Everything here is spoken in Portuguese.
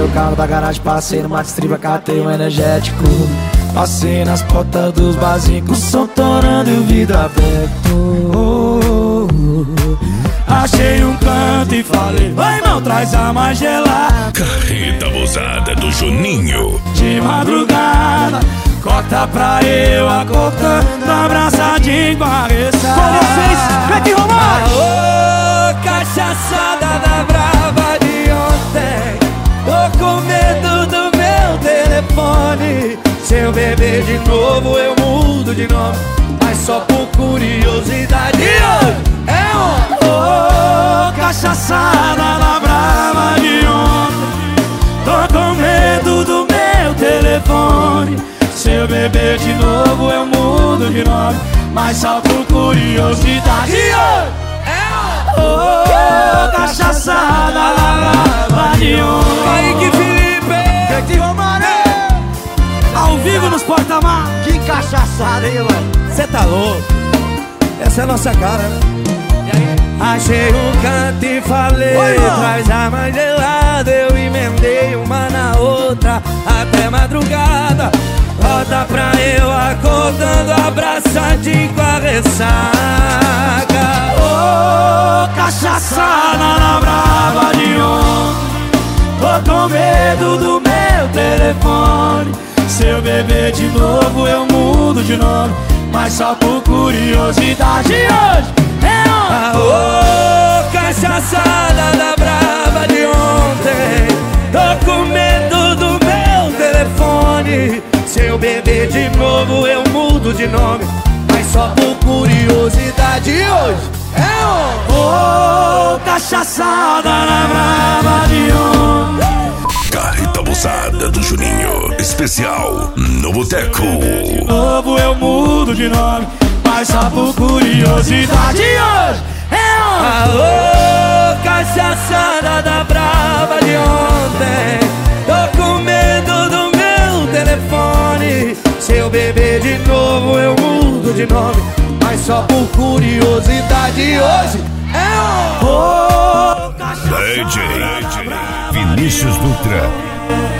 o carro da garagem, passei numa distriba, catei um energético. Passei nas portas dos barzinhos, com o som torando e o vidro aberto. Achei um canto e falei, vai irmão, traz a mais gelada. Carreta abusada do Juninho. De madrugada, corta pra eu acordando, abraçadinho com a ressaca. Com vocês, Beck Romano. Aô, cachaçada da brava de ontem. Tô com medo do meu telefone. Se eu beber de novo eu mudo de nome, mas só por curiosidade. É um cachaçada da brava de ontem. Tô com medo do meu telefone. Se eu beber de novo eu mudo de nome, mas só por curiosidade. Cachaçada da brava de ontem. Kaique Felipe, Beck Romano. Ao vivo nos porta-mar. Que cachaçada, hein, mano? Cê tá louco? Essa é a nossa cara, né? Achei um canto e falei, oi, traz a mais gelada. Eu emendei uma na outra até madrugada. Roda pra eu acordando, abraçadinho com a ressaca. Cachaçada na brava de ontem. Tô com medo do meu telefone. Se eu beber de novo eu mudo de nome, mas só por curiosidade. Hoje é cachaçada da brava de ontem. Tô com medo do meu telefone. Se eu beber de novo eu mudo de nome, mas só por curiosidade. Hoje é cachaçada na brava de ontem. Carreta abusada do Juninho. Especial no Boteco. De novo eu mudo de nome, mas só por curiosidade. Hoje é cachaçada da brava de ontem. Tô com medo do meu telefone. Se eu beber de novo eu mudo de nome, mas só por curiosidade. Hoje é DJ Vinícius Dutra.